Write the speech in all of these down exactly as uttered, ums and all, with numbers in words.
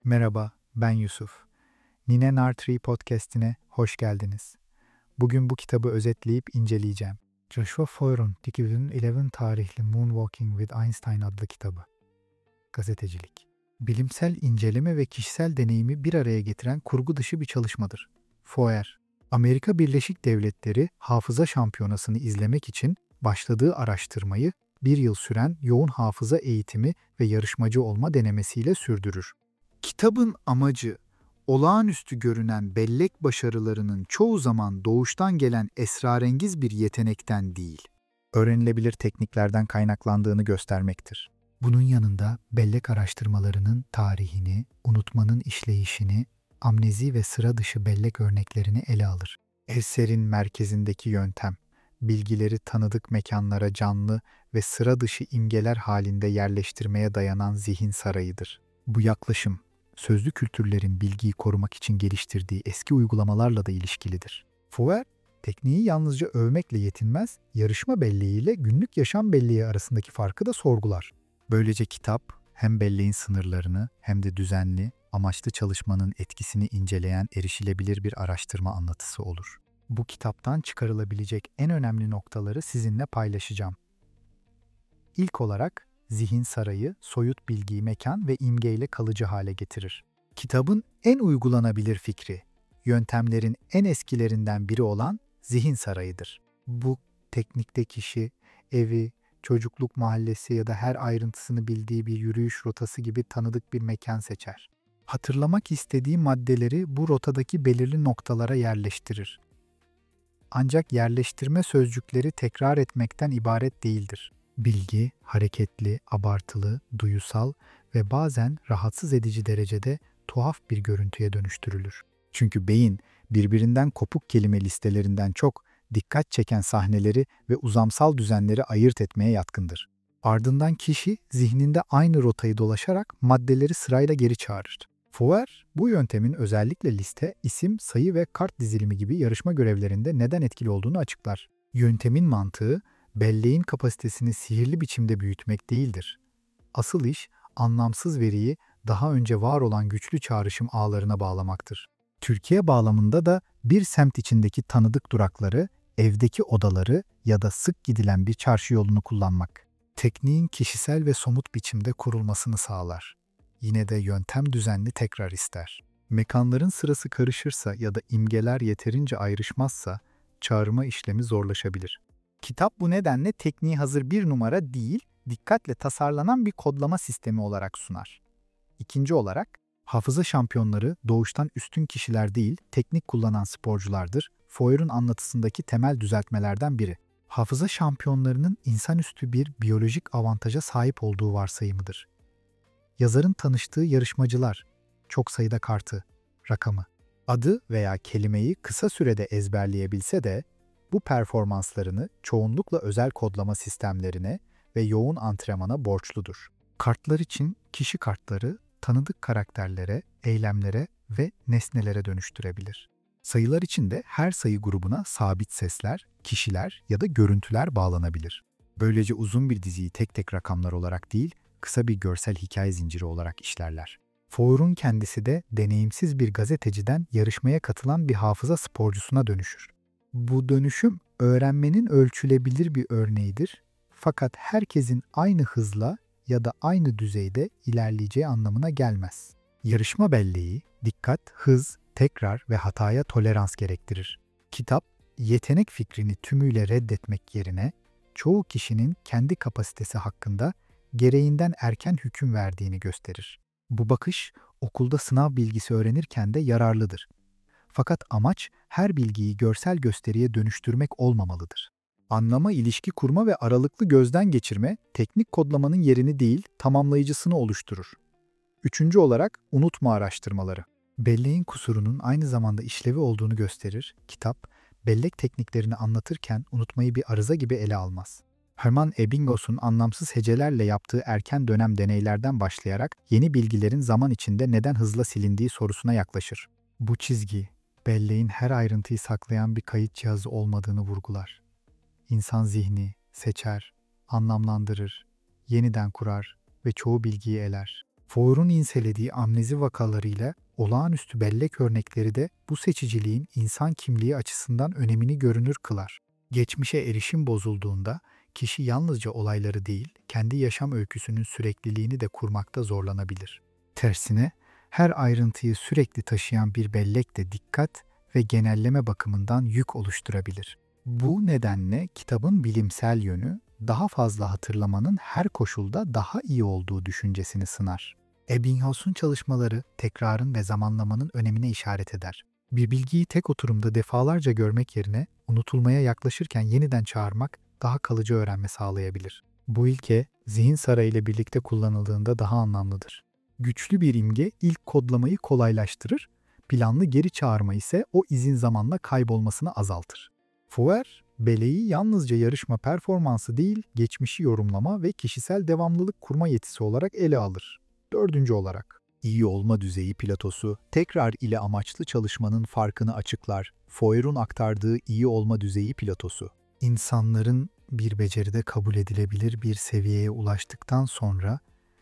Merhaba, ben Yusuf. Nine Nartree podcast'ine hoş geldiniz. Bugün bu kitabı özetleyip inceleyeceğim. Joshua Foer'un iki bin on bir tarihli Moonwalking with Einstein adlı kitabı. Gazetecilik. Bilimsel inceleme ve kişisel deneyimi bir araya getiren kurgu dışı bir çalışmadır. Foer, Amerika Birleşik Devletleri Hafıza Şampiyonası'nı izlemek için başladığı araştırmayı bir yıl süren yoğun hafıza eğitimi ve yarışmacı olma denemesiyle sürdürür. Kitabın amacı, olağanüstü görünen bellek başarılarının çoğu zaman doğuştan gelen esrarengiz bir yetenekten değil, öğrenilebilir tekniklerden kaynaklandığını göstermektir. Bunun yanında bellek araştırmalarının tarihini, unutmanın işleyişini, amnezi ve sıra dışı bellek örneklerini ele alır. Eserin merkezindeki yöntem, bilgileri tanıdık mekanlara canlı ve sıra dışı imgeler halinde yerleştirmeye dayanan zihin sarayıdır. Bu yaklaşım, sözlü kültürlerin bilgiyi korumak için geliştirdiği eski uygulamalarla da ilişkilidir. Foer, tekniği yalnızca övmekle yetinmez, yarışma belleğiyle günlük yaşam belleği arasındaki farkı da sorgular. Böylece kitap, hem belleğin sınırlarını hem de düzenli, amaçlı çalışmanın etkisini inceleyen erişilebilir bir araştırma anlatısı olur. Bu kitaptan çıkarılabilecek en önemli noktaları sizinle paylaşacağım. İlk olarak, zihin sarayı, soyut bilgiyi mekan ve imgeyle kalıcı hale getirir. Kitabın en uygulanabilir fikri, yöntemlerin en eskilerinden biri olan zihin sarayıdır. Bu teknikte kişi, evi, çocukluk mahallesi ya da her ayrıntısını bildiği bir yürüyüş rotası gibi tanıdık bir mekan seçer. Hatırlamak istediği maddeleri bu rotadaki belirli noktalara yerleştirir. Ancak yerleştirme sözcükleri tekrar etmekten ibaret değildir. Bilgi, hareketli, abartılı, duyusal ve bazen rahatsız edici derecede tuhaf bir görüntüye dönüştürülür. Çünkü beyin, birbirinden kopuk kelime listelerinden çok dikkat çeken sahneleri ve uzamsal düzenleri ayırt etmeye yatkındır. Ardından kişi zihninde aynı rotayı dolaşarak maddeleri sırayla geri çağırır. Foer, bu yöntemin özellikle liste, isim, sayı ve kart dizilimi gibi yarışma görevlerinde neden etkili olduğunu açıklar. Yöntemin mantığı, belleğin kapasitesini sihirli biçimde büyütmek değildir. Asıl iş, anlamsız veriyi daha önce var olan güçlü çağrışım ağlarına bağlamaktır. Türkiye bağlamında da bir semt içindeki tanıdık durakları, evdeki odaları ya da sık gidilen bir çarşı yolunu kullanmak, tekniğin kişisel ve somut biçimde kurulmasını sağlar. Yine de yöntem düzenli tekrar ister. Mekanların sırası karışırsa ya da imgeler yeterince ayrışmazsa, çağırma işlemi zorlaşabilir. Kitap bu nedenle tekniği hazır bir numara değil, dikkatle tasarlanan bir kodlama sistemi olarak sunar. İkinci olarak, hafıza şampiyonları doğuştan üstün kişiler değil, teknik kullanan sporculardır. Foer'un anlatısındaki temel düzeltmelerden biri. Hafıza şampiyonlarının insanüstü bir biyolojik avantaja sahip olduğu varsayımıdır. Yazarın tanıştığı yarışmacılar, çok sayıda kartı, rakamı, adı veya kelimeyi kısa sürede ezberleyebilse de, bu performanslarını çoğunlukla özel kodlama sistemlerine ve yoğun antrenmana borçludur. Kartlar için kişi kartları tanıdık karakterlere, eylemlere ve nesnelere dönüştürebilir. Sayılar için de her sayı grubuna sabit sesler, kişiler ya da görüntüler bağlanabilir. Böylece uzun bir diziyi tek tek rakamlar olarak değil, kısa bir görsel hikaye zinciri olarak işlerler. Foer'un kendisi de deneyimsiz bir gazeteciden yarışmaya katılan bir hafıza sporcusuna dönüşür. Bu dönüşüm öğrenmenin ölçülebilir bir örneğidir, fakat herkesin aynı hızla ya da aynı düzeyde ilerleyeceği anlamına gelmez. Yarışma belleği, dikkat, hız, tekrar ve hataya tolerans gerektirir. Kitap, yetenek fikrini tümüyle reddetmek yerine, çoğu kişinin kendi kapasitesi hakkında gereğinden erken hüküm verdiğini gösterir. Bu bakış, okulda sınav bilgisi öğrenirken de yararlıdır. Fakat amaç her bilgiyi görsel gösteriye dönüştürmek olmamalıdır. Anlama, ilişki kurma ve aralıklı gözden geçirme, teknik kodlamanın yerini değil, tamamlayıcısını oluşturur. Üçüncü olarak, unutma araştırmaları. Belleğin kusurunun aynı zamanda işlevi olduğunu gösterir. Kitap, bellek tekniklerini anlatırken unutmayı bir arıza gibi ele almaz. Hermann Ebbinghaus'un anlamsız hecelerle yaptığı erken dönem deneylerden başlayarak yeni bilgilerin zaman içinde neden hızla silindiği sorusuna yaklaşır. Bu çizgi, belleğin her ayrıntıyı saklayan bir kayıt cihazı olmadığını vurgular. İnsan zihni seçer, anlamlandırır, yeniden kurar ve çoğu bilgiyi eler. Feuer'un incelediği amnezi vakalarıyla olağanüstü bellek örnekleri de bu seçiciliğin insan kimliği açısından önemini görünür kılar. Geçmişe erişim bozulduğunda kişi yalnızca olayları değil, kendi yaşam öyküsünün sürekliliğini de kurmakta zorlanabilir. Tersine, her ayrıntıyı sürekli taşıyan bir bellek de dikkat ve genelleme bakımından yük oluşturabilir. Bu nedenle kitabın bilimsel yönü, daha fazla hatırlamanın her koşulda daha iyi olduğu düşüncesini sınar. Ebbinghaus'un çalışmaları tekrarın ve zamanlamanın önemine işaret eder. Bir bilgiyi tek oturumda defalarca görmek yerine unutulmaya yaklaşırken yeniden çağırmak daha kalıcı öğrenme sağlayabilir. Bu ilke zihin sarayı ile birlikte kullanıldığında daha anlamlıdır. Güçlü bir imge ilk kodlamayı kolaylaştırır, planlı geri çağırma ise o izin zamanla kaybolmasını azaltır. Feuer, beleği yalnızca yarışma performansı değil, geçmişi yorumlama ve kişisel devamlılık kurma yetisi olarak ele alır. Dördüncü olarak, iyi olma düzeyi platosu, tekrar ile amaçlı çalışmanın farkını açıklar. Feuer'un aktardığı iyi olma düzeyi platosu, İnsanların bir beceride kabul edilebilir bir seviyeye ulaştıktan sonra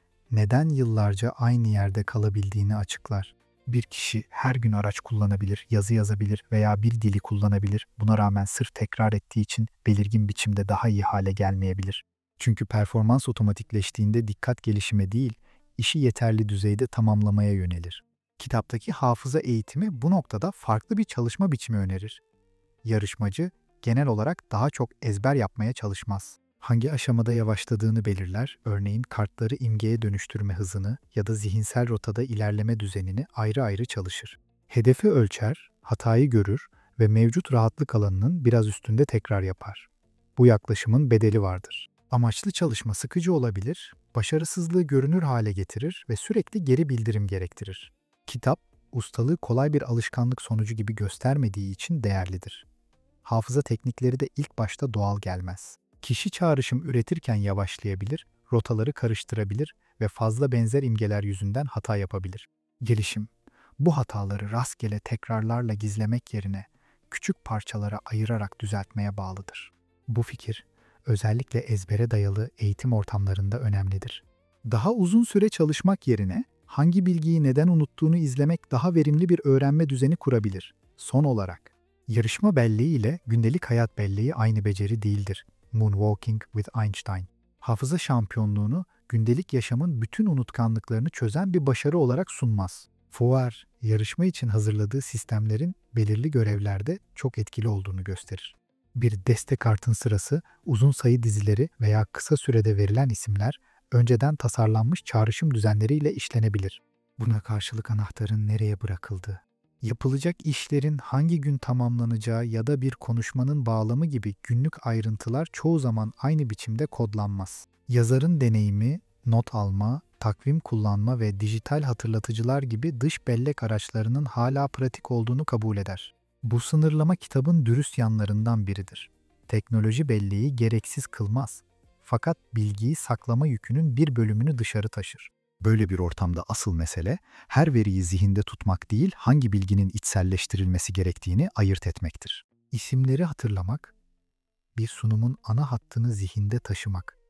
neden yıllarca aynı yerde kalabildiğini açıklar. Bir kişi her gün araç kullanabilir, yazı yazabilir veya bir dili kullanabilir. Buna rağmen sırf tekrar ettiği için belirgin biçimde daha iyi hale gelmeyebilir. Çünkü performans otomatikleştiğinde dikkat gelişime değil, işi yeterli düzeyde tamamlamaya yönelir. Kitaptaki hafıza eğitimi bu noktada farklı bir çalışma biçimi önerir. Yarışmacı genel olarak daha çok ezber yapmaya çalışmaz. Hangi aşamada yavaşladığını belirler, örneğin kartları imgeye dönüştürme hızını ya da zihinsel rotada ilerleme düzenini ayrı ayrı çalışır. Hedefi ölçer, hatayı görür ve mevcut rahatlık alanının biraz üstünde tekrar yapar. Bu yaklaşımın bedeli vardır. Amaçlı çalışma sıkıcı olabilir, başarısızlığı görünür hale getirir ve sürekli geri bildirim gerektirir. Kitap, ustalığı kolay bir alışkanlık sonucu gibi göstermediği için değerlidir. Hafıza teknikleri de ilk başta doğal gelmez. Kişi çağrışım üretirken yavaşlayabilir, rotaları karıştırabilir ve fazla benzer imgeler yüzünden hata yapabilir. Gelişim, bu hataları rastgele tekrarlarla gizlemek yerine küçük parçalara ayırarak düzeltmeye bağlıdır. Bu fikir, özellikle ezbere dayalı eğitim ortamlarında önemlidir. Daha uzun süre çalışmak yerine hangi bilgiyi neden unuttuğunu izlemek daha verimli bir öğrenme düzeni kurabilir. Son olarak, yarışma belleği ile gündelik hayat belleği aynı beceri değildir. Moonwalking with Einstein. Hafıza şampiyonluğunu gündelik yaşamın bütün unutkanlıklarını çözen bir başarı olarak sunmaz. Feuer, yarışma için hazırladığı sistemlerin belirli görevlerde çok etkili olduğunu gösterir. Bir deste kartın sırası, uzun sayı dizileri veya kısa sürede verilen isimler önceden tasarlanmış çağrışım düzenleriyle işlenebilir. Buna karşılık anahtarın nereye bırakıldığı, yapılacak işlerin hangi gün tamamlanacağı ya da bir konuşmanın bağlamı gibi günlük ayrıntılar çoğu zaman aynı biçimde kodlanmaz. Yazarın deneyimi, not alma, takvim kullanma ve dijital hatırlatıcılar gibi dış bellek araçlarının hala pratik olduğunu kabul eder. Bu sınırlama kitabın dürüst yanlarından biridir. Teknoloji belleği gereksiz kılmaz. Fakat bilgiyi saklama yükünün bir bölümünü dışarı taşır. Böyle bir ortamda asıl mesele, her veriyi zihinde tutmak değil, hangi bilginin içselleştirilmesi gerektiğini ayırt etmektir. İsimleri hatırlamak, bir sunumun ana hattını zihinde taşımak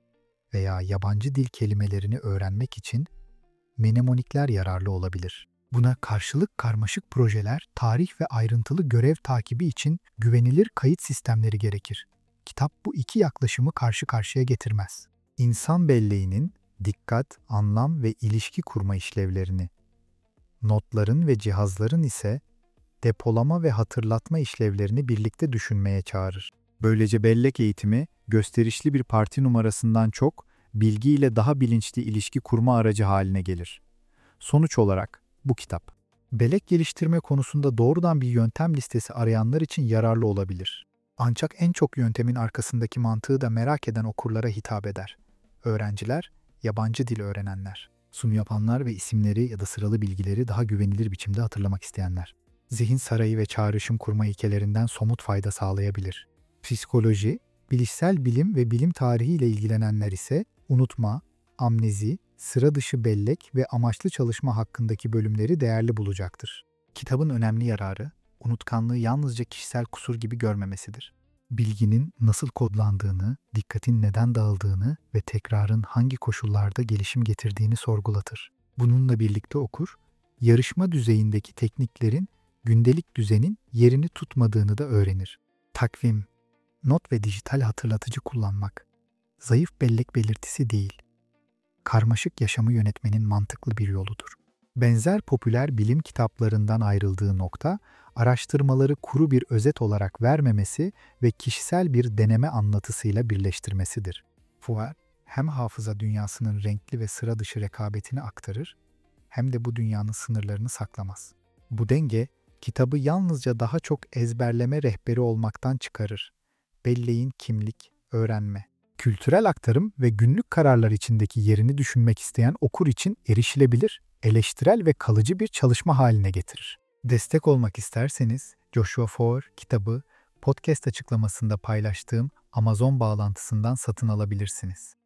veya yabancı dil kelimelerini öğrenmek için mnemonikler yararlı olabilir. Buna karşılık karmaşık projeler, tarih ve ayrıntılı görev takibi için güvenilir kayıt sistemleri gerekir. Kitap bu iki yaklaşımı karşı karşıya getirmez. İnsan belleğinin dikkat, anlam ve ilişki kurma işlevlerini, notların ve cihazların ise depolama ve hatırlatma işlevlerini birlikte düşünmeye çağırır. Böylece bellek eğitimi, gösterişli bir parti numarasından çok, bilgiyle daha bilinçli ilişki kurma aracı haline gelir. Sonuç olarak, bu kitap, bellek geliştirme konusunda doğrudan bir yöntem listesi arayanlar için yararlı olabilir. Ancak en çok yöntemin arkasındaki mantığı da merak eden okurlara hitap eder. Öğrenciler, yabancı dil öğrenenler, sunum yapanlar ve isimleri ya da sıralı bilgileri daha güvenilir biçimde hatırlamak isteyenler. Zihin sarayı ve çağrışım kurma ilkelerinden somut fayda sağlayabilir. Psikoloji, bilişsel bilim ve bilim tarihi ile ilgilenenler ise unutma, amnezi, sıra dışı bellek ve amaçlı çalışma hakkındaki bölümleri değerli bulacaktır. Kitabın önemli yararı, unutkanlığı yalnızca kişisel kusur gibi görmemesidir. Bilginin nasıl kodlandığını, dikkatin neden dağıldığını ve tekrarın hangi koşullarda gelişim getirdiğini sorgulatır. Bununla birlikte okur, yarışma düzeyindeki tekniklerin gündelik düzenin yerini tutmadığını da öğrenir. Takvim, not ve dijital hatırlatıcı kullanmak, zayıf bellek belirtisi değil, karmaşık yaşamı yönetmenin mantıklı bir yoludur. Benzer popüler bilim kitaplarından ayrıldığı nokta, araştırmaları kuru bir özet olarak vermemesi ve kişisel bir deneme anlatısıyla birleştirmesidir. Fouer, hem hafıza dünyasının renkli ve sıra dışı rekabetini aktarır, hem de bu dünyanın sınırlarını saklamaz. Bu denge, kitabı yalnızca daha çok ezberleme rehberi olmaktan çıkarır. Belleğin kimlik, öğrenme, kültürel aktarım ve günlük kararlar içindeki yerini düşünmek isteyen okur için erişilebilir, eleştirel ve kalıcı bir çalışma haline getirir. Destek olmak isterseniz Joshua Foer kitabı podcast açıklamasında paylaştığım Amazon bağlantısından satın alabilirsiniz.